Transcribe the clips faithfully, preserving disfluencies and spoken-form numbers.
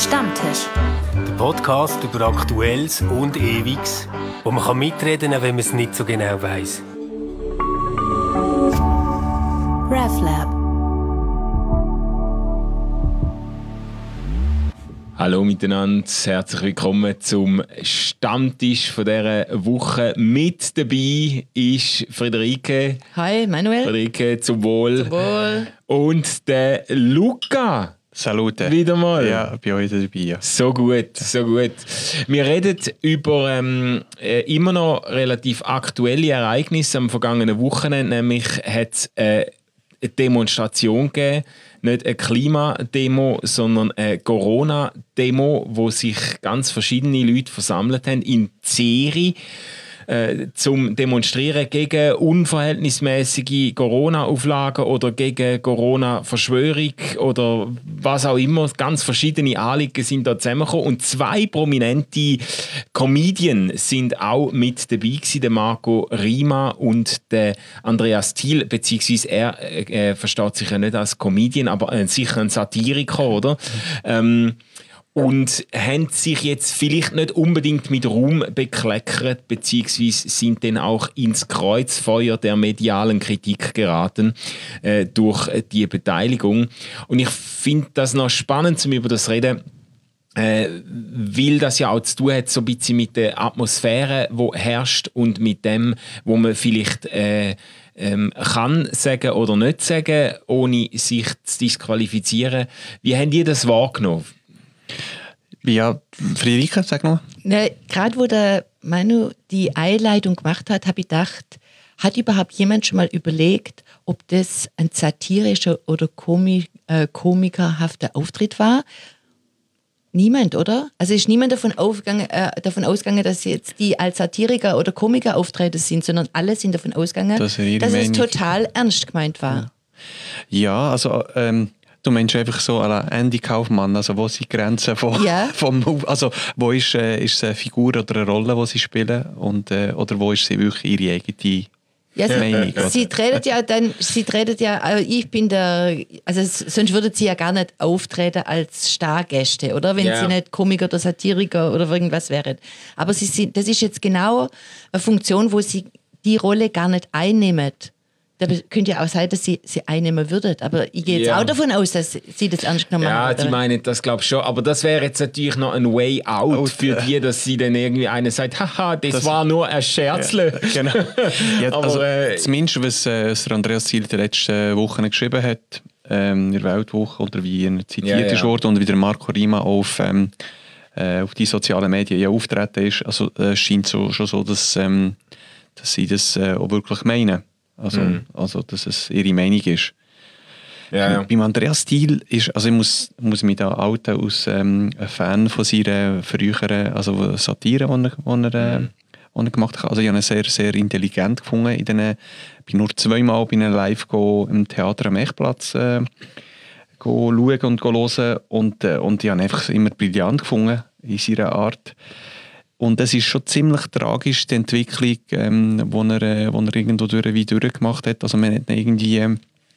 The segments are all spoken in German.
Stammtisch. Der Podcast über Aktuelles und Ewiges, wo man kann mitreden kann, wenn man es nicht so genau weiss. RefLab. Hallo miteinander, herzlich willkommen zum Stammtisch von dieser Woche. Mit dabei ist Friederike. Hi, Manuel. Friederike, zum Wohl. Zum Wohl. Und der Luca. Salute. Wieder mal. Ja, bin heute dabei. Ja. So gut, so gut. Wir reden über ähm, äh, immer noch relativ aktuelle Ereignisse am vergangenen Wochenende. Nämlich hat es äh, eine Demonstration gegeben. Nicht eine Klimademo, sondern eine Corona-Demo, wo sich ganz verschiedene Leute versammelt haben in Zeri. Äh, zum Demonstrieren gegen unverhältnismäßige Corona-Auflagen oder gegen Corona-Verschwörung oder was auch immer. Ganz verschiedene Anliegen sind da zusammengekommen. Und zwei prominente Comedians sind auch mit dabei gewesen, der Marco Rima und der Andreas Thiel, beziehungsweise er äh, versteht sich ja nicht als Comedian, aber äh, sicher ein Satiriker, oder? Ähm, Und haben sich jetzt vielleicht nicht unbedingt mit Ruhm bekleckert, beziehungsweise sind dann auch ins Kreuzfeuer der medialen Kritik geraten äh, durch die Beteiligung. Und ich finde das noch spannend, um über das zu reden, äh, weil das ja auch zu tun hat so ein bisschen mit der Atmosphäre, die herrscht und mit dem, wo man vielleicht äh, ähm, kann sagen oder nicht sagen, ohne sich zu disqualifizieren. Wie habt ihr das wahrgenommen? Ja, Friederike, sag mal. Ne, Gerade wo der Manu die Einleitung gemacht hat, habe ich gedacht, hat überhaupt jemand schon mal überlegt, ob das ein satirischer oder komi- äh, komikerhafter Auftritt war? Niemand, oder? Also ist niemand davon, aufgegangen, äh, davon ausgegangen, dass jetzt die als Satiriker oder Komiker auftreten sind, sondern alle sind davon ausgegangen, das dass es total ernst gemeint war. Ja, also ähm, du meinst einfach so à la Andy Kaufmann, also wo sind die Grenzen von, Ja. vom, also wo ist, äh, ist es eine Figur oder eine Rolle, die sie spielen und, äh, oder wo ist sie wirklich ihre eigene Ja, sie, Meinung? sie redet ja dann, sie redet ja, also ich bin der, also sonst würden sie ja gar nicht auftreten als Stargäste, oder? Wenn Ja. sie nicht Komiker oder Satiriker oder irgendwas wären. Aber sie sind, das ist jetzt genau eine Funktion, wo sie die Rolle gar nicht einnehmen. Da könnte ja auch sein, dass sie sie einnehmen würden. Aber ich gehe jetzt Ja. auch davon aus, dass sie das ernst genommen Ja, haben. die meinen das, glaube ich, schon. Aber das wäre jetzt natürlich noch ein Way out Out, für äh. die, dass sie dann irgendwie einer sagt, haha, das, Das- war nur ein Scherzle. Genau. Ja, Aber, also, äh, zumindest, was, äh, was der Andreas Thiel in den letzten Wochen geschrieben hat, ähm, in der Weltwoche, oder wie er zitiert Ja, ja. ist worden und wie der Marco Rima auf, ähm, äh, auf die sozialen Medien ja auftreten ist, also äh, es scheint so, schon so, dass, ähm, dass sie das äh, auch wirklich meinen. Also, Mhm. also, dass es ihre Meinung ist. Ja, ja. Beim Andreas Thiel ist, also ich muss, muss mich da outen als ähm, ein Fan von seiner früheren, also Satire, die er, die er, äh, die er gemacht hat. Also ich habe ihn sehr, sehr intelligent gefunden. In den, ich bin nur zweimal bei einem Live go, im Theater am Echplatz äh, go schauen und go hören und, äh, und ich habe ihn einfach immer brillant gefunden in seiner Art. Und es ist schon ziemlich tragisch, die Entwicklung, ähm, die er, äh, wo er irgendwo durch, wie durchgemacht hat. Also man hat ihn irgendwie ähm,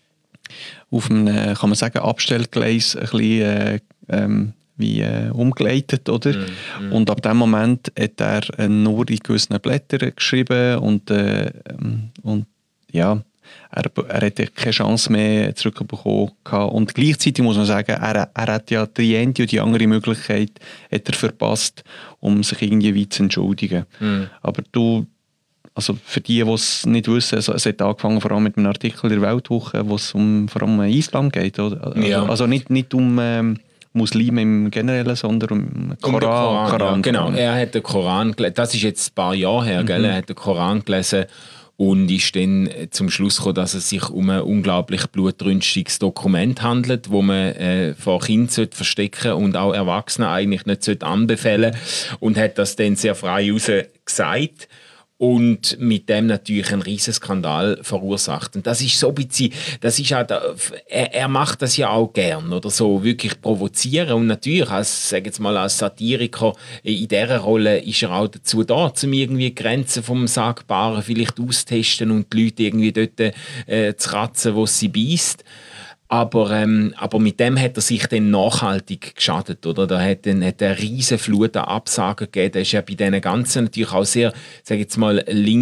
auf einem, äh, kann man sagen, Abstellgleis ein bisschen äh, ähm, wie, äh, umgeleitet, oder? Mm, mm. Und ab dem Moment hat er äh, nur in gewissen Blättern geschrieben und, äh, ähm, und ja, er, er hatte keine Chance mehr zurückbekommen. Und gleichzeitig muss man sagen, er, er hat ja die eine und die andere Möglichkeit hat er verpasst, um sich irgendwie weit zu entschuldigen. Mm. Aber du, also für die, die es nicht wissen, also es hat angefangen vor allem mit einem Artikel der Weltwoche, wo es um, vor allem um Islam geht. Oder? Also, Ja. also nicht, nicht um ähm, Muslime im Generellen, sondern um den Koran. Um den Koran, Koran ja, genau. Koran. Er hat den Koran gelesen. Das ist jetzt ein paar Jahre her, gell? Er hat den Koran gelesen und ist dann zum Schluss gekommen, dass es sich um ein unglaublich blutrünstiges Dokument handelt, wo man äh, vor Kindern verstecken und auch Erwachsenen eigentlich nicht anbefehlen sollte. Und hat das dann sehr frei raus gesagt. Und mit dem natürlich einen riesen Skandal verursacht. Und das ist so ein bisschen, das ist auch, der, er, er macht das ja auch gern, oder so, wirklich provozieren. Und natürlich, als, sag jetzt mal, als Satiriker in dieser Rolle ist er auch dazu da, um irgendwie die Grenzen vom Sagbaren vielleicht auszutesten und die Leute irgendwie dort äh, zu kratzen, wo sie beißt. Aber, ähm, aber mit dem hat er sich dann nachhaltig geschadet. Oder? Da hat dann hat eine riesen Flut an Absagen gegeben. Der ist ja bei diesen ganzen natürlich auch sehr, sage jetzt mal,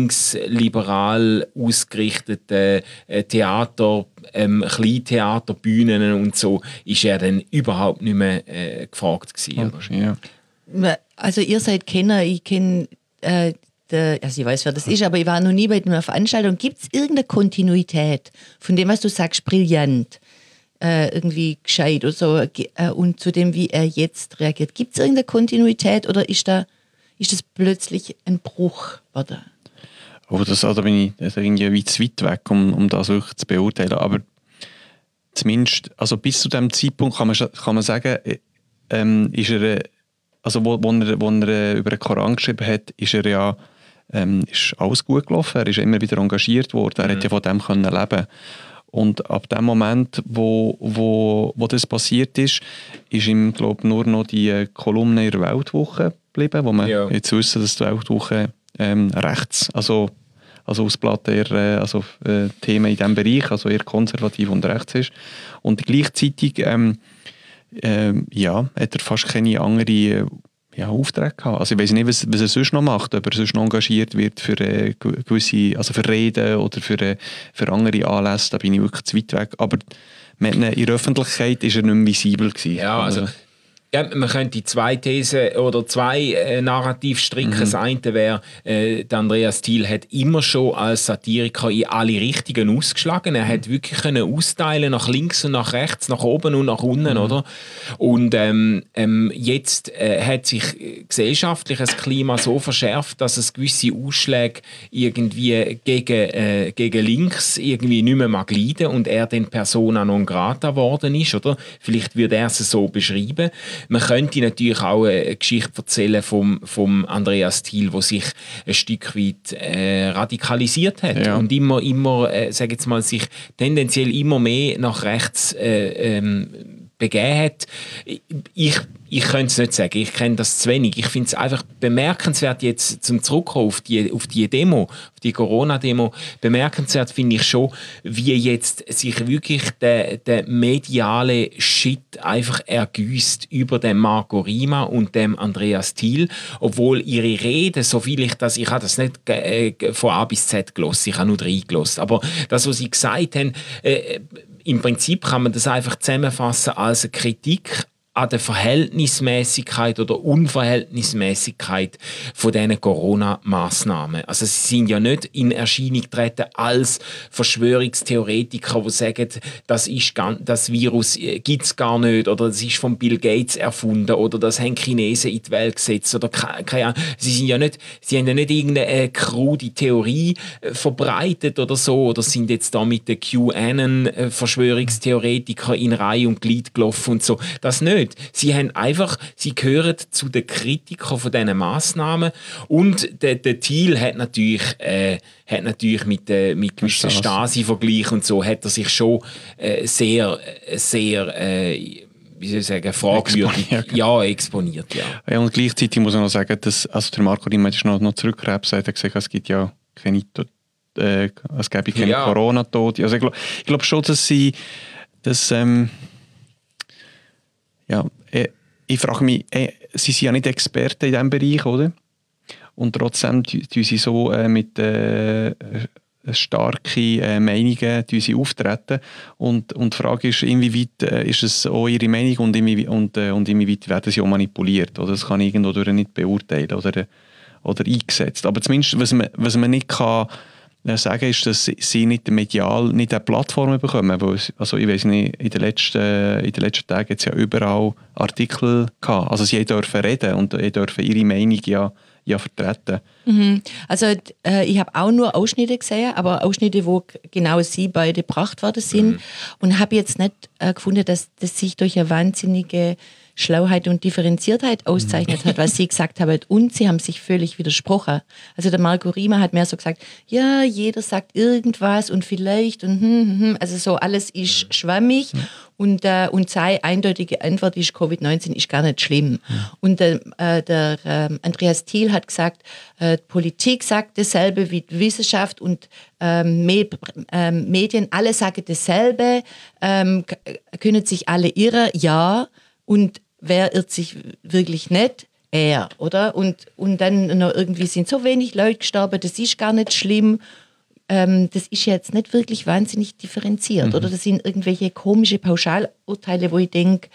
linksliberal ausgerichteten äh, Theater, ähm, Kleintheater, Bühnen und so, ist er dann überhaupt nicht mehr äh, gefragt gewesen. Oh, ja. Also ihr seid Kenner, ich kenne, äh, also ich weiß, wer das ist, aber ich war noch nie bei einer Veranstaltung. Gibt es irgendeine Kontinuität von dem, was du sagst, brillant, äh, irgendwie gescheit oder so, äh, und zu dem, wie er jetzt reagiert? Gibt es irgendeine Kontinuität oder ist, da, ist das plötzlich ein Bruch? Oder? Oh, das, da bin ich also irgendwie weit zu weit weg, um, um das wirklich zu beurteilen. Aber zumindest, also bis zu diesem Zeitpunkt kann man, kann man sagen, ähm, ist er, also wo, wo, er, wo er über den Koran geschrieben hat, ist er ja ähm, ist alles gut gelaufen. Er ist immer wieder engagiert worden. Er mhm. hat ja von dem können leben. Und ab dem Moment, wo, wo, wo das passiert ist, ist ihm, glaube ich, nur noch die Kolumne in der Weltwoche geblieben, wo man ja. jetzt wissen, dass die Weltwoche ähm, rechts, also, also Ausblatt eher äh, also, äh, Themen in diesem Bereich, also eher konservativ und rechts ist. Und gleichzeitig ähm, ähm, ja, hat er fast keine andere ja, Aufträge gehabt. Also ich weiß nicht, was, was er sonst noch macht, ob er sonst noch engagiert wird für äh, gewisse, also für Reden oder für, äh, für andere Anlässe, da bin ich wirklich zu weit weg. Aber in der Öffentlichkeit war er nicht mehr visibel gewesen. Ja, also ja, man könnte zwei Thesen oder zwei äh, Narrativ stricken. Mhm. Das eine wäre, äh, Andreas Thiel hat immer schon als Satiriker in alle Richtungen ausgeschlagen. Er hat wirklich können austeilen nach links und nach rechts, nach oben und nach unten, mhm. oder? Und ähm, ähm, jetzt äh, hat sich gesellschaftlich das Klima so verschärft, dass es gewisse Ausschläge irgendwie gegen, äh, gegen links irgendwie nicht mehr mag leiden und er dann Persona non grata geworden ist, oder? Vielleicht würde er es so beschreiben. Man könnte natürlich auch eine Geschichte erzählen vom, vom Andreas Thiel, der sich ein Stück weit äh, radikalisiert hat ja. und immer, immer äh, sag jetzt mal, sich tendenziell immer mehr nach rechts äh, ähm, begeben hat. Ich, ich könnte es nicht sagen, ich kenne das zu wenig. Ich finde es einfach bemerkenswert, jetzt zum Zurückkommen auf die, auf die Demo, auf die Corona-Demo, bemerkenswert finde ich schon, wie jetzt sich wirklich der, der mediale Shit einfach ergüsst über den Marco Rima und dem Andreas Thiel, obwohl ihre Rede, so viel ich das, ich habe das nicht äh, von A bis Z gehört, ich habe nur drei gehört, aber das, was sie gesagt haben, äh, im Prinzip kann man das einfach zusammenfassen als eine Kritik an der Verhältnismäßigkeit oder Unverhältnismäßigkeit von diesen Corona-Massnahmen. Also sie sind ja nicht in Erscheinung getreten als Verschwörungstheoretiker, die sagen, das, ist gar, das Virus gibt es gar nicht oder das ist von Bill Gates erfunden oder das haben Chinesen in die Welt gesetzt oder keine Ahnung. Sie sind ja nicht, sie haben ja nicht irgendeine krude Theorie verbreitet oder so oder sind jetzt da mit den QAnon-Verschwörungstheoretikern in Reihe und Glied gelaufen und so. Das nicht. Sie haben einfach, sie gehören zu den Kritikern von diesen Massnahmen und der, der Thiel hat natürlich, äh, hat natürlich mit, äh, mit gewissen Stasi-Vergleichen und so, hat er sich schon äh, sehr, sehr, äh, wie soll ich sagen, fragwürdig exponiert. Ja, exponiert. Ja. Ja, und gleichzeitig muss man noch sagen, dass, also der Marco Rima ist noch, noch zurückgerebt, hat gesagt, es gibt ja keine, äh, es gäbe keine ja. Corona-Tote. Also ich glaube glaub schon, dass sie, dass, ähm, ja, ich, ich frage mich, äh, sie sind ja nicht Experten in diesem Bereich, oder? Und trotzdem tun sie so äh, mit äh, starken äh, Meinungen sie auftreten. Und, und die Frage ist, inwieweit äh, ist es auch ihre Meinung und, inwie, und, äh, und inwieweit werden sie auch manipuliert? Oder? Das kann ich irgendwo nicht beurteilen oder, oder eingesetzt. Aber zumindest, was man, was man nicht kann, sagen, ist, dass sie nicht medial nicht eine Plattform bekommen. Also ich weiss nicht, in den letzten, in den letzten Tagen hat es ja überall Artikel gehabt. Also sie dürfen reden und dürfen ihre Meinung ja, ja vertreten. Mhm. Also äh, ich habe auch nur Ausschnitte gesehen, aber Ausschnitte, wo genau sie beide gebracht worden sind. Mhm. Und habe jetzt nicht äh, gefunden, dass das sich durch eine wahnsinnige Schlauheit und Differenziertheit auszeichnet hat, was sie gesagt haben. Und sie haben sich völlig widersprochen. Also der Marco Rima hat mehr so gesagt, ja, jeder sagt irgendwas und vielleicht und hm, hm, hm. Also so alles ist schwammig. Und, äh, und seine eindeutige Antwort ist, Covid neunzehn ist gar nicht schlimm. Mhm. Und äh, der äh, Andreas Thiel hat gesagt, äh, die Politik sagt dasselbe wie die Wissenschaft und ähm, Me- äh, Medien, alle sagen dasselbe, ähm, k- können sich alle irren, ja, und wer irrt sich wirklich nicht? Er, oder? Und, und dann noch irgendwie sind so wenig Leute gestorben, das ist gar nicht schlimm. Ähm, das ist jetzt nicht wirklich wahnsinnig differenziert. Mhm. Oder das sind irgendwelche komische Pauschalurteile, wo ich denke,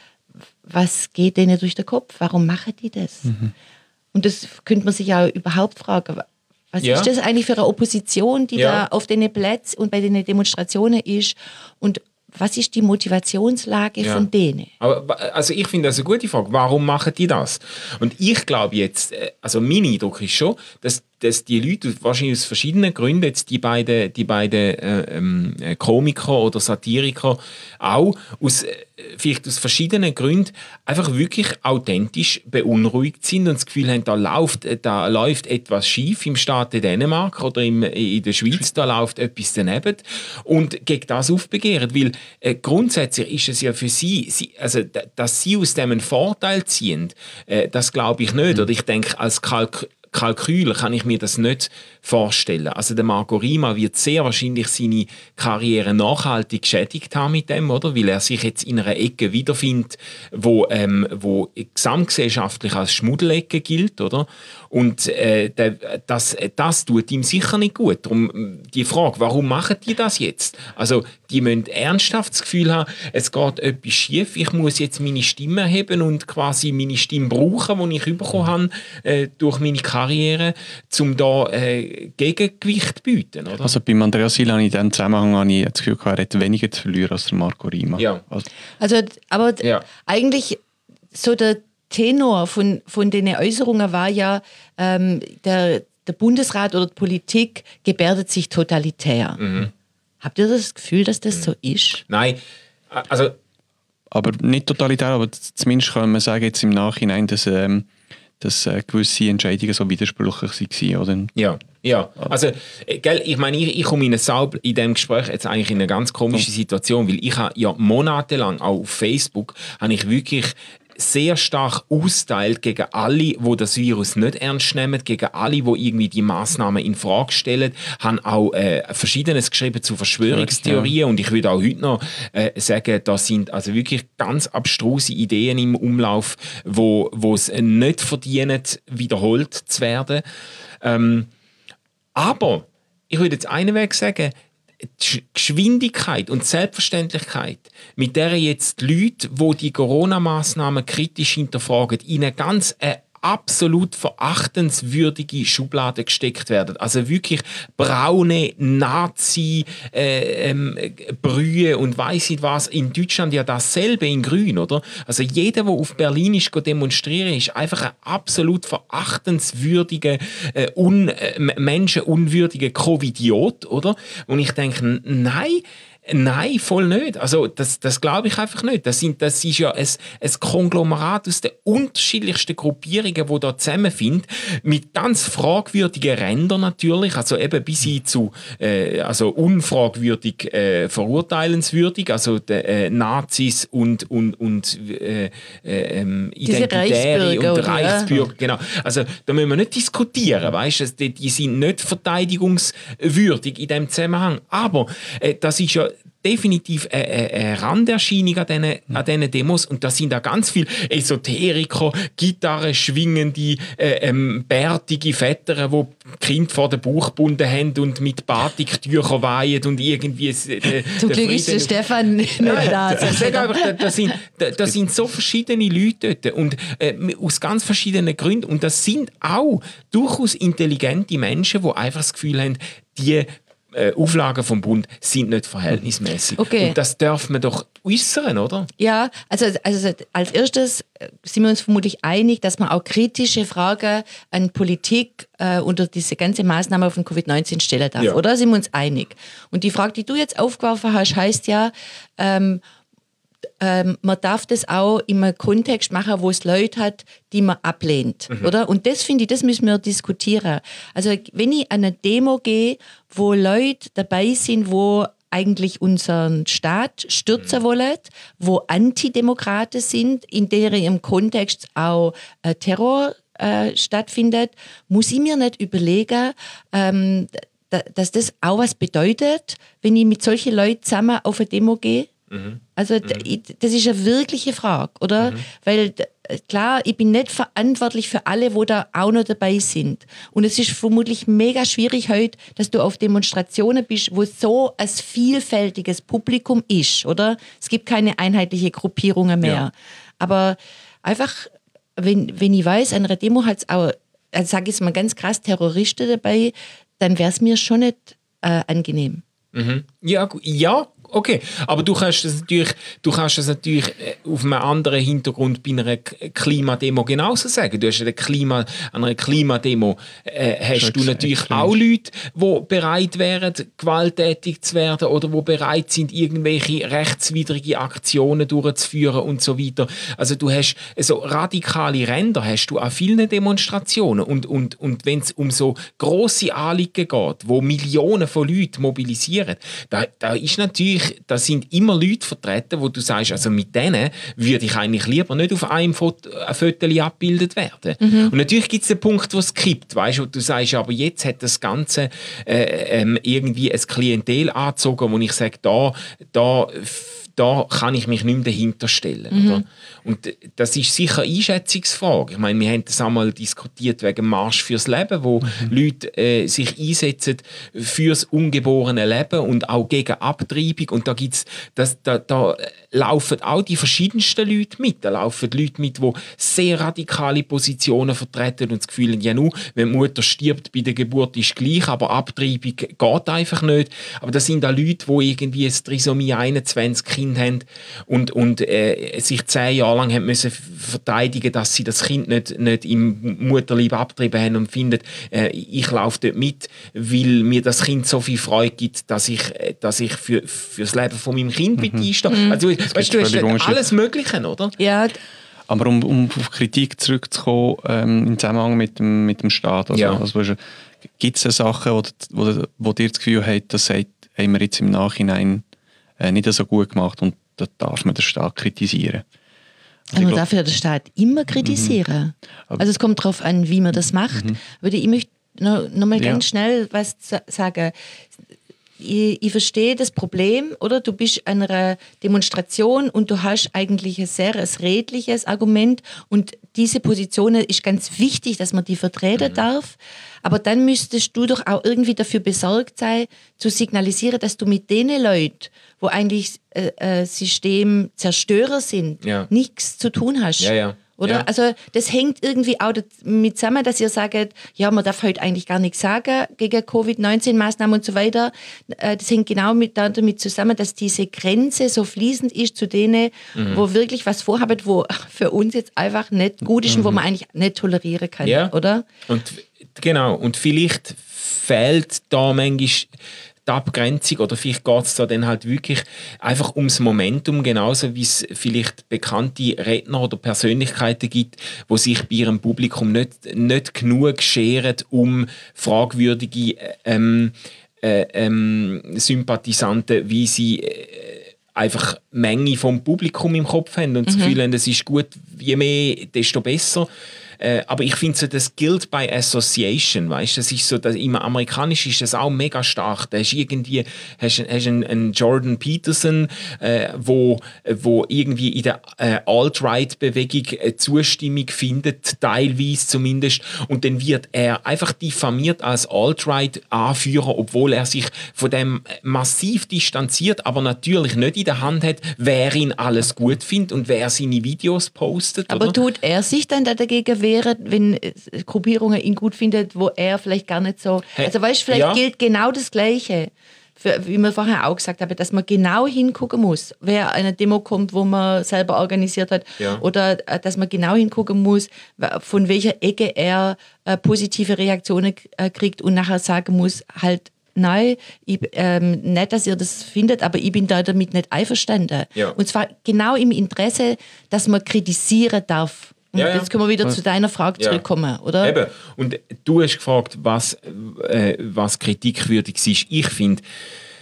was geht denen durch den Kopf? Warum machen die das? Mhm. Und das könnte man sich ja überhaupt fragen, was ja. ist das eigentlich für eine Opposition, die ja. da auf den Plätzen und bei den Demonstrationen ist? Und was ist die Motivationslage ja. von denen? Aber, also ich finde das eine gute Frage. Warum machen die das? Und ich glaube jetzt, also mein Eindruck ist schon, dass, dass die Leute wahrscheinlich aus verschiedenen Gründen, jetzt die beiden, die beiden äh, ähm, Komiker oder Satiriker auch, aus, äh, vielleicht aus verschiedenen Gründen einfach wirklich authentisch beunruhigt sind und das Gefühl haben, da läuft, da läuft etwas schief im Staat Dänemark oder im, in der Schweiz, da läuft etwas daneben und gegen das aufbegehren, weil äh, grundsätzlich ist es ja für sie, sie also, d- dass sie aus dem einen Vorteil ziehen, äh, das glaube ich nicht. Mhm. Oder ich denke, als Kalk- Kalkül kann ich mir das nicht vorstellen. Also der Marco Rima wird sehr wahrscheinlich seine Karriere nachhaltig geschädigt haben mit dem, oder? Weil er sich jetzt in einer Ecke wiederfindet, wo, ähm, wo gesamtgesellschaftlich als Schmuddelecke gilt, oder? Und äh, das, das tut ihm sicher nicht gut. Darum die Frage, warum machen die das jetzt? Also die müssen ernsthaft das Gefühl haben, es geht etwas schief, ich muss jetzt meine Stimme erheben und quasi meine Stimme brauchen, die ich bekommen habe äh, durch meine Karriere, um da äh, Gegengewicht zu bieten. Oder? Also beim Andreas Thiel habe ich in diesem Zusammenhang habe ich das Gefühl, er hat weniger zu verlieren als der Marco Rima. Ja. Also, also aber ja. eigentlich so der Tenor von, von den Äußerungen war ja, ähm, der, der Bundesrat oder die Politik gebärdet sich totalitär. Mhm. Habt ihr das Gefühl, dass das mhm. so ist? Nein, also... Aber nicht totalitär, aber zumindest kann man sagen jetzt im Nachhinein, dass, ähm, dass äh, gewisse Entscheidungen so widersprüchlich waren, oder? Ja. Ja, also, gell, ich meine, ich, ich komme in eine Saal in diesem Gespräch jetzt eigentlich in eine ganz komische Situation, weil ich habe ja monatelang auch auf Facebook habe ich wirklich sehr stark austeilt gegen alle, die das Virus nicht ernst nehmen, gegen alle, die irgendwie die Massnahmen in Frage stellen, haben auch äh, Verschiedenes geschrieben zu Verschwörungstheorien ja. Und ich würde auch heute noch äh, sagen, da sind also wirklich ganz abstruse Ideen im Umlauf, wo wo es nicht verdienen, wiederholt zu werden. Ähm, aber ich würde jetzt einen Weg sagen, die Geschwindigkeit und Selbstverständlichkeit, mit der jetzt die Leute, die die Corona-Massnahmen kritisch hinterfragen, in eine ganz äh, absolut verachtenswürdige Schublade gesteckt werden. Also wirklich braune Nazi äh, ähm, Brühe und weiss nicht was. In Deutschland ja dasselbe in Grün, oder? Also jeder, der auf Berlin ist demonstrieren, ist einfach ein absolut verachtenswürdiger, äh, un, äh, menschenunwürdiger Covidiot, oder? Und ich denke, nein, Nein, voll nicht. Also das, das glaube ich einfach nicht. Das, sind, das ist ja ein, ein Konglomerat aus den unterschiedlichsten Gruppierungen, die da zusammenfinden, mit ganz fragwürdigen Rändern natürlich, also eben bis hin zu äh, also unfragwürdig äh, verurteilenswürdig, also die, äh, Nazis und, und, und äh, äh, Identitäre und oder? Reichsbürger. Genau. Also da müssen wir nicht diskutieren, weißt? Die, die sind nicht verteidigungswürdig in diesem Zusammenhang. Aber äh, das ist ja definitiv eine, eine Randerscheinung an diesen, an diesen Demos und da sind da ganz viele Esoteriker, Gitarre schwingende, äh, ähm, bärtige Väter, die Kind vor den Bauch gebunden haben und mit Batiktüchern weihen und irgendwie... Äh, Zum Glück ist der Stefan nicht da. Ich sage einfach, da, da, sind, da, da sind so verschiedene Leute dort und äh, aus ganz verschiedenen Gründen und das sind auch durchaus intelligente Menschen, die einfach das Gefühl haben, die Auflagen vom Bund sind nicht verhältnismäßig. Okay. Und das darf man doch äußern, oder? Ja, also, also als erstes sind wir uns vermutlich einig, dass man auch kritische Fragen an Politik äh, unter diese ganze Maßnahme von Covid neunzehn stellen darf, ja. Oder? Sind wir uns einig? Und die Frage, die du jetzt aufgeworfen hast, heißt ja, ähm, Ähm, man darf das auch in einem Kontext machen, wo es Leute hat, die man ablehnt, mhm. oder? Und das finde ich, das müssen wir diskutieren. Also wenn ich an eine Demo gehe, wo Leute dabei sind, wo eigentlich unseren Staat stürzen wollen, wo Antidemokraten sind, in deren Kontext auch äh, Terror äh, stattfindet, muss ich mir nicht überlegen, ähm, da, dass das auch was bedeutet, wenn ich mit solchen Leuten zusammen auf eine Demo gehe? Mhm. Also mhm. das ist eine wirkliche Frage, oder? Mhm. Weil klar, ich bin nicht verantwortlich für alle, wo da auch noch dabei sind. Und es ist vermutlich mega schwierig heute, dass du auf Demonstrationen bist, wo so ein vielfältiges Publikum ist, oder? Es gibt keine einheitliche Gruppierungen mehr. Ja. Aber einfach, wenn, wenn ich weiß, an einer Demo hat es auch, also sage ich es mal ganz krass, Terroristen dabei, dann wäre es mir schon nicht äh, angenehm. Mhm. Ja, ja, okay. Aber du kannst das natürlich, du kannst das natürlich auf einem anderen Hintergrund bei einer Klimademo genauso sagen. Du hast eine Klima, an einer Klimademo äh, hast du natürlich extrem. Auch Leute, die bereit wären, gewalttätig zu werden oder die bereit sind, irgendwelche rechtswidrige Aktionen durchzuführen und so weiter. Also du hast so radikale Ränder hast du an vielen Demonstrationen. Und, und, und wenn es um so grosse Anliegen geht, wo Millionen von Leuten mobilisieren, da, da ist natürlich, da sind immer Leute vertreten, wo du sagst, also mit denen würde ich eigentlich lieber nicht auf einem Foto, ein Foto abgebildet werden. Mhm. Und natürlich gibt es den Punkt, wo es kippt, weißt, wo du sagst, aber jetzt hat das Ganze äh, ähm, irgendwie ein Klientel angezogen, wo ich sage, da, da da kann ich mich nicht mehr dahinter stellen. Mhm. Oder? Und das ist sicher eine Einschätzungsfrage. Ich meine, wir haben das einmal diskutiert wegen Marsch fürs Leben, wo mhm. Leute äh, sich einsetzen fürs ungeborene Leben und auch gegen Abtreibung. Und da gibt's, das, da, da laufen auch die verschiedensten Leute mit. Da laufen Leute mit, die sehr radikale Positionen vertreten und das Gefühl haben, ja nur, wenn die Mutter stirbt bei der Geburt ist gleich, aber Abtreibung geht einfach nicht. Aber das sind auch Leute, die irgendwie ein Trisomie einundzwanzig Kind haben und, und äh, sich zehn Jahre lang haben müssen verteidigen, dass sie das Kind nicht, nicht im Mutterleib abgetrieben haben und finden, äh, ich laufe dort mit, weil mir das Kind so viel Freude gibt, dass ich, dass ich für, für das Leben von meinem Kind mit einstehe. Mhm. Also, weißt du, du hast alles Mögliche, oder? Ja. Aber um, um auf Kritik zurückzukommen, ähm, im Zusammenhang mit dem, mit dem Staat, also, ja. also, gibt es Sachen, wo, wo, wo dir das Gefühl hat, das haben wir jetzt im Nachhinein äh, nicht so gut gemacht und da darf man den Staat kritisieren? Also man darf ja den Staat immer kritisieren. Mhm. Also es kommt darauf an, wie man das macht. Mhm. Aber ich möchte noch, noch mal ja. ganz schnell was sagen. Ich, ich verstehe das Problem, oder? Du bist an einer Demonstration und du hast eigentlich ein sehr ein redliches Argument und diese Position ist ganz wichtig, dass man die vertreten mhm. darf. Aber dann müsstest du doch auch irgendwie dafür besorgt sein, zu signalisieren, dass du mit den Leuten, wo eigentlich äh, äh, Systemzerstörer sind, ja. nichts zu tun hast. Ja, ja. Oder? Ja. Also das hängt irgendwie auch damit zusammen, dass ihr sagt, ja, man darf heute eigentlich gar nichts sagen gegen Covid neunzehn Maßnahmen und so weiter. Das hängt genau mit, damit zusammen, dass diese Grenze so fließend ist zu denen, mhm. wo wirklich was vorhaben, wo für uns jetzt einfach nicht gut ist mhm. und wo man eigentlich nicht tolerieren kann, ja. oder? Und genau, und vielleicht fehlt da manchmal die Abgrenzung oder vielleicht geht es da dann halt wirklich einfach ums Momentum, genauso wie es vielleicht bekannte Redner oder Persönlichkeiten gibt, die sich bei ihrem Publikum nicht, nicht genug scheren, um fragwürdige ähm, äh, ähm, Sympathisanten, wie sie äh, einfach Menge vom Publikum im Kopf haben und mhm. das Gefühl haben, es ist gut, je mehr, desto besser. Äh, aber ich finde so, das Guilt by Association, weißt, das ist so, das, im Amerikanischen ist das auch mega stark. Da hast irgendwie hast, hast einen, einen Jordan Peterson, äh, wo, wo irgendwie in der äh, Alt-Right-Bewegung äh, Zustimmung findet, teilweise zumindest, und dann wird er einfach diffamiert als Alt-Right-Anführer, obwohl er sich von dem massiv distanziert, aber natürlich nicht in der Hand hat, wer ihn alles gut findet und wer seine Videos postet. Aber oder? Tut er sich dann dagegen wäre, wenn Gruppierungen ihn gut findet, wo er vielleicht gar nicht so... Hey, also weißt, vielleicht ja. gilt genau das Gleiche, für, wie wir vorher auch gesagt haben, dass man genau hingucken muss, wer eine Demo kommt, wo man selber organisiert hat, ja. oder dass man genau hingucken muss, von welcher Ecke er äh, positive Reaktionen äh, kriegt und nachher sagen muss, halt, nein, ich, ähm, nicht, dass ihr das findet, aber ich bin da damit nicht einverstanden. Ja. Und zwar genau im Interesse, dass man kritisieren darf. Und ja, ja. jetzt können wir wieder zu deiner Frage ja. zurückkommen, oder? Eben. Und du hast gefragt, was, äh, was kritikwürdig ist. Ich finde,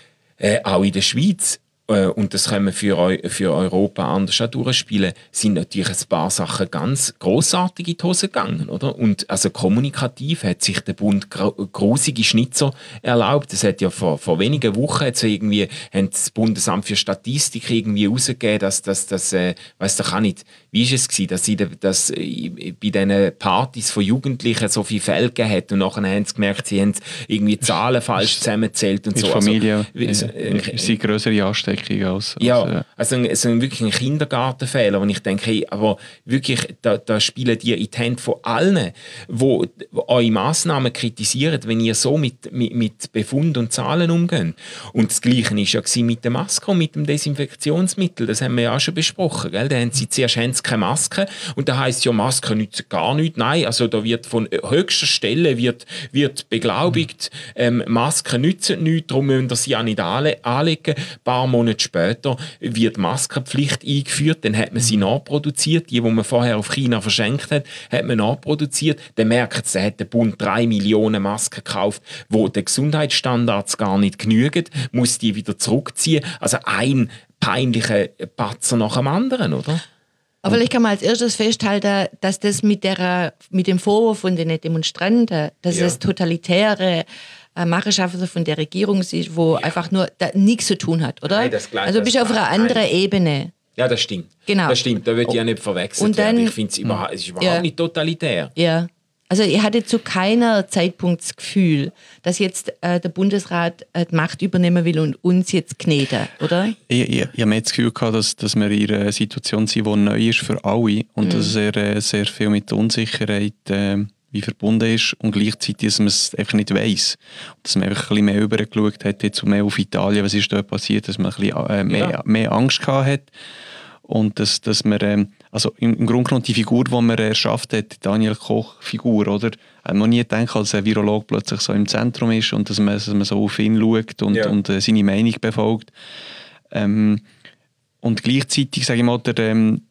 äh, auch in der Schweiz, äh, und das können wir für, Eu- für Europa anders auch durchspielen, sind natürlich ein paar Sachen ganz grossartig in die Hose gegangen. Oder? Und also kommunikativ hat sich der Bund gr- grusige Schnitzer erlaubt. Es hat ja vor, vor wenigen Wochen jetzt irgendwie, haben das Bundesamt für Statistik irgendwie rausgegeben, dass das, das äh, weiss doch auch nicht, wie ist es gewesen, dass, sie, dass äh, bei diesen Partys von Jugendlichen so viele Fälle gegeben hat und nachher haben sie gemerkt, sie haben irgendwie Zahlen falsch zusammengezählt und In so. der Familie Also, wie- so, äh, äh, sind größere Ansteckungen als... ja, als, äh, also, ein, so ein, wirklich ein Kindergartenfehler, wo ich denke, hey, aber wirklich, da, da spielen die in die Hände von allen, wo, wo eure Massnahmen kritisieren, wenn ihr so mit, mit, mit Befund und Zahlen umgeht. Und das Gleiche war ja gewesen mit der Maske und mit dem Desinfektionsmittel, das haben wir ja auch schon besprochen, gell? Da haben sie zuerst haben sie keine Maske und da heisst ja, Masken nützen gar nichts. Nein, also da wird von höchster Stelle wird, wird beglaubigt, ähm, Masken nützen nichts, darum müssen wir sie auch nicht anle- anlegen. Ein paar Monate später wird Maskenpflicht eingeführt, dann hat man sie nachproduziert, die, die man vorher auf China verschenkt hat, hat man nachproduziert. Dann merkt es, da hat der Bund drei Millionen Masken gekauft, wo den Gesundheitsstandards gar nicht genügen, muss die wieder zurückziehen. Also ein peinlicher Patzer nach dem anderen, oder? Aber vielleicht kann man als erstes festhalten, dass das mit, der, mit dem Vorwurf von den Demonstranten, dass Ja. es totalitäre äh, Machenschaften von der Regierung ist, wo einfach nur da nichts zu tun hat, oder? Nein, das gleich- also du bist das auf einer gleich- anderen nein. Ebene. Ja, das stimmt. Genau. Das stimmt, da wird ja nicht verwechselt Und dann- werden. Ich finde es überhaupt, es ist überhaupt Ja. nicht totalitär. Ja. Also ich hatte zu keiner Zeitpunkt das Gefühl, dass jetzt äh, der Bundesrat äh, die Macht übernehmen will und uns jetzt kneten, oder? Ich, ich, ich habe mir das Gefühl gehabt, dass, dass wir in einer Situation sind, die neu ist für alle und dass sehr, äh, sehr viel mit der Unsicherheit äh, wie verbunden ist und gleichzeitig, dass man es einfach nicht weiss. Dass man einfach ein bisschen mehr übergeschaut hat, jetzt mehr auf Italien, was ist dort passiert, dass man ein bisschen äh, mehr, Ja. mehr Angst gehabt hat. Und dass, dass man, ähm, also im, im Grunde genommen die Figur, die man erschafft hat, die Daniel Koch-Figur, oder? Hat man nie gedacht, als ein Virolog plötzlich so im Zentrum ist und dass man, dass man so auf ihn schaut und, Ja. und äh, seine Meinung befolgt. Ähm, und gleichzeitig, sage ich mal, der, ähm,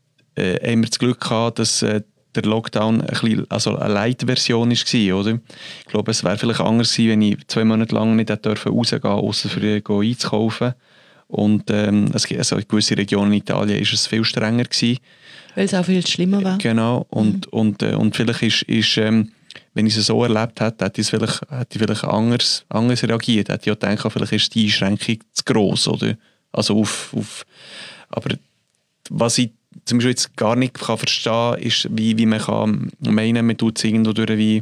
äh, haben wir das Glück gehabt, dass äh, der Lockdown ein bisschen, also eine Light-Version war, oder? Ich glaube, es wäre vielleicht anders gewesen, wenn ich zwei Monate lang nicht hätte rausgehen durfte, außer für äh, einzukaufen. Und ähm, es, gibt- also in gewissen Regionen in Italien war es viel strenger gewesen. Weil es auch viel schlimmer war. Genau. Und, und, äh, und vielleicht ist, ist ähm, wenn ich es so erlebt hätte, hätte ich vielleicht, hätte ich vielleicht anders, anders reagiert. Hätte ich auch gedacht, vielleicht ist die Einschränkung zu gross, oder? Also auf, auf, aber was ich zum Beispiel jetzt gar nicht kann verstehen kann, ist, wie, wie man kann meinen, man tut es irgendwo durch, wie,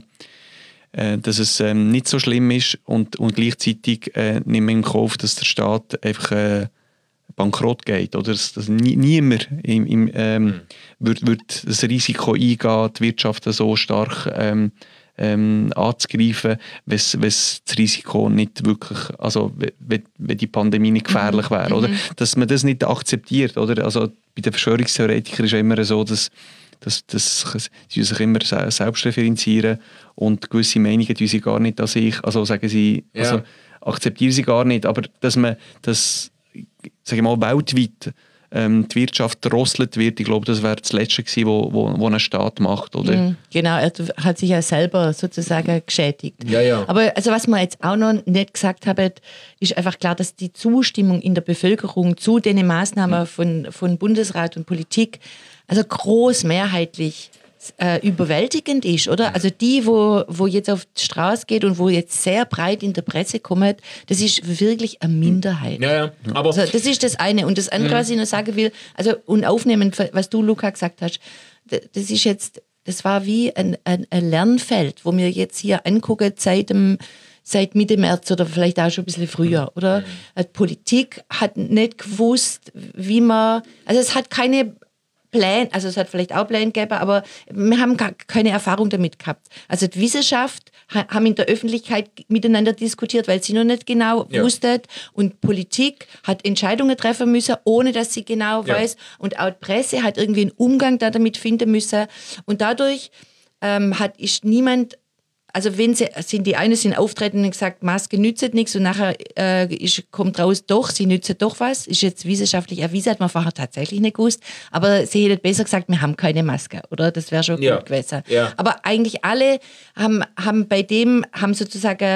äh, dass es ähm, nicht so schlimm ist und, und gleichzeitig äh, nimmt man in Kauf, dass der Staat einfach äh, bankrott geht. Oder dass, dass nie, niemand im, im, ähm, mhm. wird, wird das Risiko eingehen, die Wirtschaft so stark ähm, ähm, anzugreifen, wenn das Risiko nicht wirklich, also wenn, wenn die Pandemie nicht gefährlich wäre. Mhm. Oder? Dass man das nicht akzeptiert. Oder? Also bei den Verschwörungstheoretikern ist es immer so, dass dass, dass sie sich immer selbst referenzieren und gewisse Meinungen die sie gar nicht an sich, also sagen sie, ja. also akzeptieren sie gar nicht, aber dass man das, sage ich mal, weltweit ähm, die Wirtschaft drosselt wird, ich glaube, das wäre das Letzte gewesen, wo, wo, wo ein Staat macht, oder? Mhm, genau, er hat sich ja selber sozusagen geschädigt. Ja, ja. Aber also was wir jetzt auch noch nicht gesagt haben, ist einfach klar, dass die Zustimmung in der Bevölkerung zu den Maßnahmen von, von Bundesrat und Politik also großmehrheitlich äh, überwältigend ist, oder? Also die, wo, wo jetzt auf die Straße geht und wo jetzt sehr breit in der Presse kommt, das ist wirklich eine Minderheit. Ja, ja. Aber Also das ist das eine. Und das andere, was ich noch sagen will, also und aufnehmend, was du, Luca, gesagt hast, das ist jetzt, das war wie ein, ein, ein Lernfeld, wo wir jetzt hier angucken seit dem seit Mitte März oder vielleicht auch schon ein bisschen früher, oder? Mhm. Die Politik hat nicht gewusst, wie man, also es hat keine Pläne, also es hat vielleicht auch Pläne gegeben, aber wir haben gar keine Erfahrung damit gehabt. Also die Wissenschaft ha, haben in der Öffentlichkeit miteinander diskutiert, weil sie noch nicht genau ja. wussten, und Politik hat Entscheidungen treffen müssen, ohne dass sie genau ja. weiß, und auch die Presse hat irgendwie einen Umgang da damit finden müssen, und dadurch ähm, hat ist niemand. Also wenn sie, sind die einen sind auftreten und gesagt, Maske nützt nichts, und nachher äh, ist, kommt raus, doch, sie nützt doch was, ist jetzt wissenschaftlich erwiesen, hat man vorher tatsächlich nicht gewusst, aber sie hätten besser gesagt, wir haben keine Maske, oder? Das wäre schon ja. gut gewesen. Ja. Aber eigentlich alle haben, haben bei dem, haben sozusagen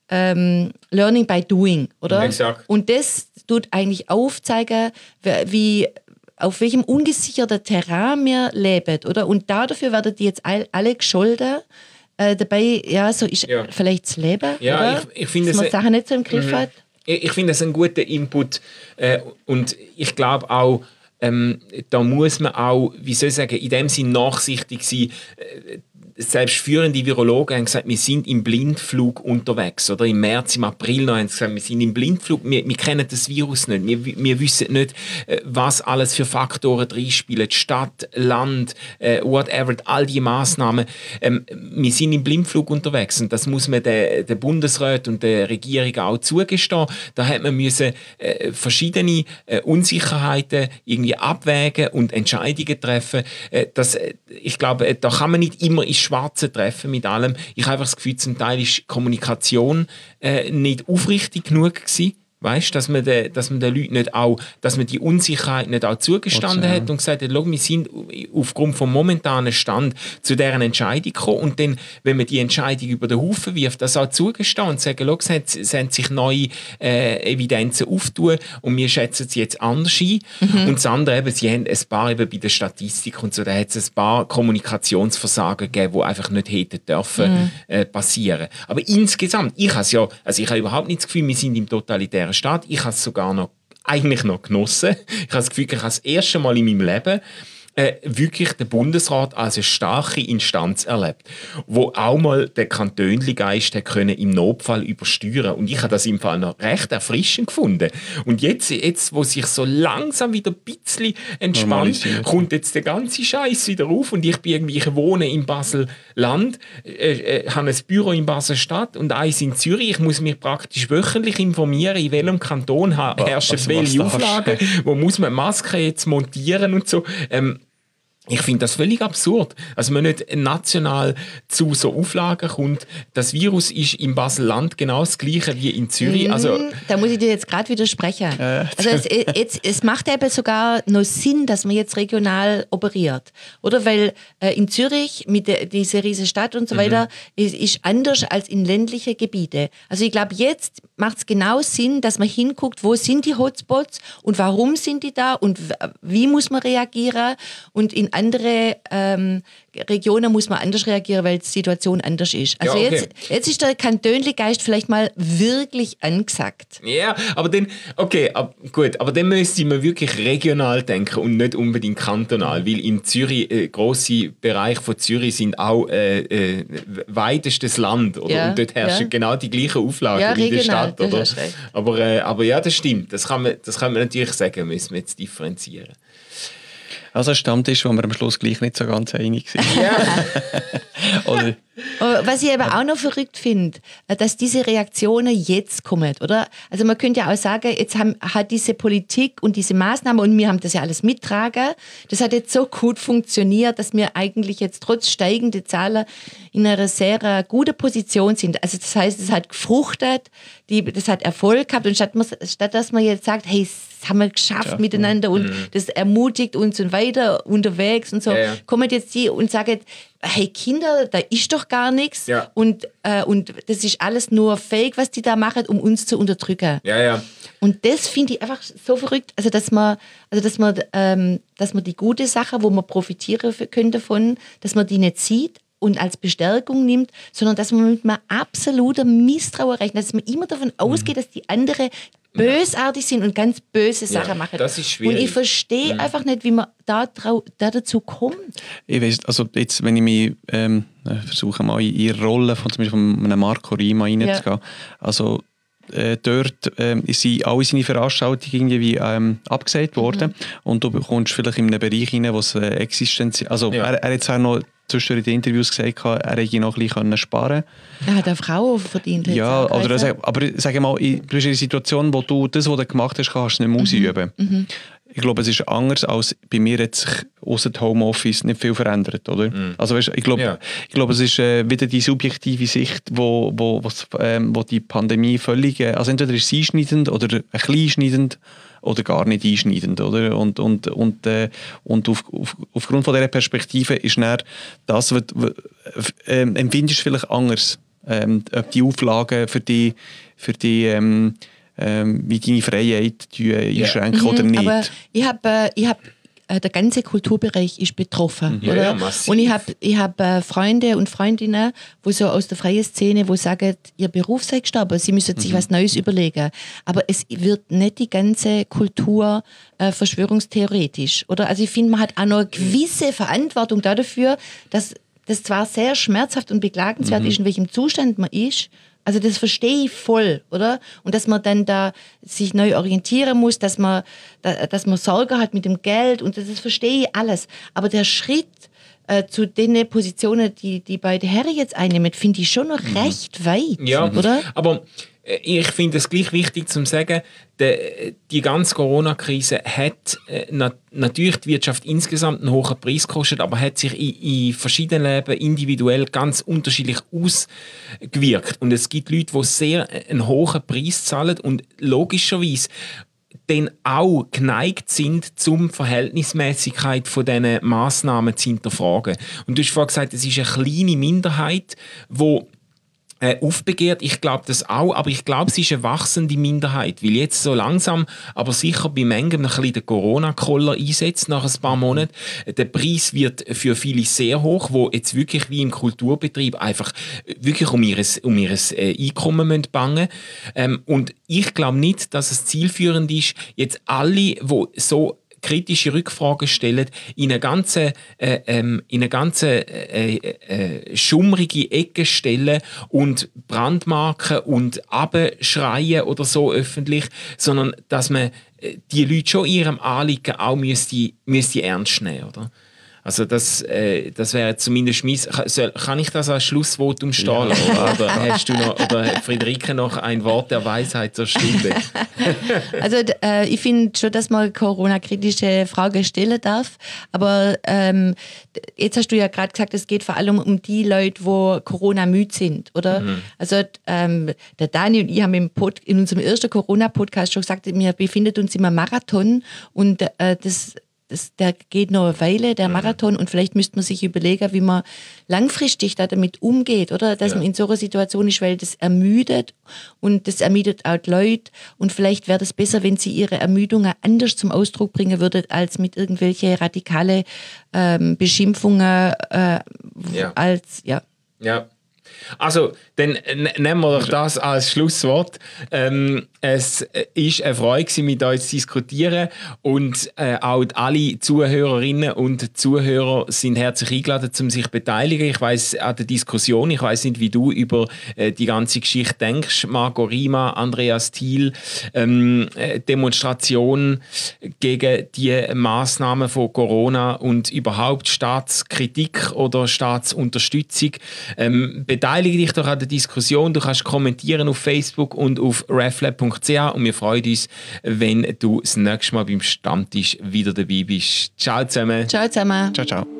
ähm, Learning by Doing, oder? Exakt. Und das tut eigentlich aufzeigen, wie, auf welchem ungesicherten Terrain wir leben, oder? Und dafür werden die jetzt all, alle gescholten. Äh, dabei, ja, so ist Ja. vielleicht das Leben, Ja, oder? ich, ich finde dass man es- Sachen nicht so im Griff Mhm. hat. Ich, ich finde das ein guter Input äh, und ich glaube auch, ähm, da muss man auch, wie soll ich sagen, in dem Sinn nachsichtig sein. Äh, selbst führende Virologen haben gesagt, wir sind im Blindflug unterwegs. Oder im März, im April noch haben sie gesagt, wir sind im Blindflug, wir, wir kennen das Virus nicht. Wir, wir wissen nicht, äh, was alles für Faktoren reinspielen. Stadt, Land, äh, whatever, all die Massnahmen. Ähm, wir sind im Blindflug unterwegs und das muss man den, den Bundesrat und der Regierung auch zugestehen. Da hat man müssen, äh, verschiedene äh, Unsicherheiten irgendwie abwägen und Entscheidungen treffen. Äh, das, äh, ich glaube, äh, da kann man nicht immer ins Schwarze treffen mit allem. Ich habe einfach das Gefühl, zum Teil ist Kommunikation äh, nicht aufrichtig genug gewesen. Weißt, dass man den, dass man den Leuten nicht auch, dass man die Unsicherheit nicht auch zugestanden Trotzdem, hat und gesagt hat, schau, wir sind aufgrund vom momentanen Stand zu deren Entscheidung gekommen und dann, wenn man die Entscheidung über den Haufen wirft, das auch zugestehen und sagen, schau, es haben, es haben sich neue äh, Evidenzen auftun und wir schätzen sie jetzt anders ein. Mhm. Und das andere eben, sie haben ein paar eben bei der Statistik und so, da hat es ein paar Kommunikationsversagen gegeben, die einfach nicht hätten dürfen Mhm. äh, passieren. Aber insgesamt, ich habe ja, also ich habe überhaupt nicht das Gefühl, wir sind im totalitären Staat. Ich habe es sogar noch, eigentlich noch genossen. Ich habe das Gefühl, ich habe das erste Mal in meinem Leben äh, wirklich den Bundesrat als eine starke Instanz erlebt, wo auch mal der Kantönli-Geist hat können im Notfall übersteuern. Und ich habe das im Fall noch recht erfrischend gefunden. Und jetzt, jetzt wo sich so langsam wieder ein bisschen entspannt, Normalisiert. kommt jetzt der ganze Scheiß wieder auf und ich bin irgendwie, ich wohne in Basel-Land, äh, äh, habe ein Büro in Basel-Stadt und eins in Zürich. Ich muss mich praktisch wöchentlich informieren, in welchem Kanton ha- herrschen also was welche darfst du? Auflagen, wo muss man Masken jetzt montieren und so. Ähm, Ich finde das völlig absurd. Also man nicht national zu so Auflagen kommt. Das Virus ist im Basel-Land genau das gleiche wie in Zürich. Also, Mm, da muss ich dir jetzt gerade widersprechen. Also es, jetzt, es macht eben sogar noch Sinn, dass man jetzt regional operiert. Oder? Weil äh, in Zürich, mit der, dieser riesen Stadt und so weiter, ist, ist anders als in ländlichen Gebieten. Also ich glaube, jetzt macht es genau Sinn, dass man hinguckt, wo sind die Hotspots und warum sind die da und w- wie muss man reagieren. Und in andere ähm, Regionen muss man anders reagieren, weil die Situation anders ist. Also Ja, okay. jetzt, jetzt ist der Kantönli-Geist vielleicht mal wirklich angesagt. ja, aber dann, okay, ab, gut, aber dann müsste man wirklich regional denken und nicht unbedingt kantonal, weil in Zürich, äh, grosse Bereiche von Zürich sind auch äh, äh, weitestes Land, oder? Ja, Und dort herrschen ja. genau die gleichen Auflagen Ja, wie in der regional, Stadt, das oder? hast recht. Aber, äh, aber ja, das stimmt, das kann man, das kann man natürlich sagen, müssen wir jetzt differenzieren. Also ein Stammtisch, wo wir am Schluss gleich nicht so ganz einig sind. Oder, Aber was ich aber auch noch verrückt finde, dass diese Reaktionen jetzt kommen, oder? Also man könnte ja auch sagen, jetzt haben, hat diese Politik und diese Maßnahmen, und wir haben das ja alles mittragen, das hat jetzt so gut funktioniert, dass wir eigentlich jetzt trotz steigender Zahlen in einer sehr äh, guten Position sind. Also das heißt, es hat gefruchtet, die, das hat Erfolg gehabt, und statt, man, statt dass man jetzt sagt, hey, das haben wir geschafft Ja. miteinander und das ermutigt uns und weiter unterwegs und so, Ja, ja. kommen jetzt die und sagen, hey Kinder, da ist doch gar nichts, Ja. und, äh, und das ist alles nur Fake, was die da machen, um uns zu unterdrücken. Ja, ja. Und das finde ich einfach so verrückt, also dass man, also dass man, ähm, dass man die gute Sache, wo man profitieren f- können davon, dass man die nicht sieht und als Bestärkung nimmt, sondern dass man mit einem absoluten Misstrauen rechnet, dass man immer davon ausgeht, dass die anderen bösartig sind und ganz böse Sachen Ja, machen. das ist schwierig. Und ich verstehe einfach nicht, wie man da, trau- da dazu kommt. ich weiss, also jetzt, wenn ich mich ähm, versuche, mal in ihre Rolle von zum Beispiel von einem Marco Rima reinzugehen, also äh, dort ähm, sind alle seine Veranstaltungen irgendwie ähm, abgesagt worden, und du bekommst vielleicht in einem Bereich rein, wo es äh, Existenz, also Ja. er, er hat zwar noch zwischendurch in den Interviews gesagt, er hätte noch ein bisschen sparen können. Er hat eine Frau verdient. hat Ja, er oder, gesagt. sag- aber sag mal, in, du bist in einer Situation, wo du das, was du gemacht hast, kannst du nicht mehr ausüben. Ich glaube, es ist anders, als bei mir hat sich ausser dem Homeoffice nicht viel verändert, oder? Also weißt, ich glaube, Ja. ich glaube, es ist äh, wieder die subjektive Sicht, wo, wo, wo's, ähm, wo die Pandemie völlig, äh, also entweder ist sie einschneidend oder ein bisschen einschneidend oder gar nicht einschneidend, oder? Und, und, und, äh, und auf, auf, aufgrund von dieser Perspektive ist dann das, was, was, äh, empfindest du vielleicht anders. ähm, ob die Auflagen für die, für die ähm, ähm, wie deine Freiheit die, äh, einschränken Mhm, oder nicht. Aber ich habe, äh, ich habe äh, der ganze Kulturbereich ist betroffen, Ja, oder? ja, massiv. Und ich habe, ich habe äh, Freunde und Freundinnen, wo so aus der freien Szene, wo sagen, ihr Beruf sei gestorben, sie müssen sich was Neues überlegen. Aber es wird nicht die ganze Kultur äh, verschwörungstheoretisch, oder? Also ich finde, man hat auch noch eine gewisse Verantwortung dafür, dass das zwar sehr schmerzhaft und beklagenswert ist, in welchem Zustand man ist. Also das verstehe ich voll, oder? Und dass man dann da sich neu orientieren muss, dass man, da, dass man Sorge hat mit dem Geld und das, das verstehe ich alles. Aber der Schritt äh, zu den Positionen, die die beide Herren jetzt einnehmen, finde ich schon noch recht weit, Ja, oder? aber äh, ich finde es gleich wichtig zu sagen, de, die ganze Corona-Krise hat äh, na, natürlich die Wirtschaft insgesamt einen hohen Preis gekostet, aber hat sich in, in verschiedenen Leben individuell ganz unterschiedlich ausgewirkt. Und es gibt Leute, die sehr einen hohen Preis zahlen und logischerweise dann auch geneigt sind, zum Verhältnismäßigkeit von diesen Massnahmen zu hinterfragen. Und du hast vorhin gesagt, es ist eine kleine Minderheit, die Äh, aufbegehrt. Ich glaube das auch, aber ich glaube, es ist eine wachsende Minderheit, weil jetzt so langsam, aber sicher bei Mengen ein bisschen den Corona-Koller einsetzt nach ein paar Monaten. Der Preis wird für viele sehr hoch, wo jetzt wirklich wie im Kulturbetrieb einfach wirklich um ihr um ihres äh, Einkommen müssen bangen. Ähm, und ich glaube nicht, dass es zielführend ist, jetzt alle, die so kritische Rückfragen stellen, in eine ganze, äh, ähm, in eine ganze äh, äh, schummrige Ecke stellen und Brandmarken und abschreien oder so öffentlich, sondern dass man äh, die Leute schon ihrem Anliegen auch müsste, müsste ernst nehmen, oder? Also das, äh, das wäre zumindest mein... Soll, kann ich das als Schlussvotum stehen? Ja. Oder, oder hast du noch, oder hat Friederike noch ein Wort der Weisheit zur Stunde? Also äh, ich finde schon, dass man Corona-kritische Fragen stellen darf, aber ähm, jetzt hast du ja gerade gesagt, es geht vor allem um die Leute, die Corona-müde sind, oder? Mhm. Also ähm, der Dani und ich haben im Pod, in unserem ersten Corona-Podcast schon gesagt, wir befinden uns im Marathon und äh, das Das, der geht noch eine Weile, der Marathon, und vielleicht müsste man sich überlegen, wie man langfristig da damit umgeht, oder? Dass ja. man in so einer Situation ist, weil das ermüdet und das ermüdet auch die Leute, und vielleicht wäre es besser, wenn sie ihre Ermüdungen anders zum Ausdruck bringen würden, als mit irgendwelche radikale ähm, Beschimpfungen äh, ja. als, ja. Ja. Also, dann nehmen wir doch das als Schlusswort. Ähm, es war eine Freude, mit euch zu diskutieren, und äh, auch alle Zuhörerinnen und Zuhörer sind herzlich eingeladen, um sich zu beteiligen. Ich weiss an der Diskussion, ich weiss nicht, wie du über äh, die ganze Geschichte denkst. Margot Rima, Andreas Thiel, ähm, Demonstration gegen die Massnahmen von Corona und überhaupt Staatskritik oder Staatsunterstützung. Ähm, Beteilige dich doch an der Diskussion. Du kannst kommentieren auf Facebook und auf reflab punkt c h, und wir freuen uns, wenn du das nächste Mal beim Stammtisch wieder dabei bist. Ciao zusammen. Ciao zusammen. Ciao, ciao.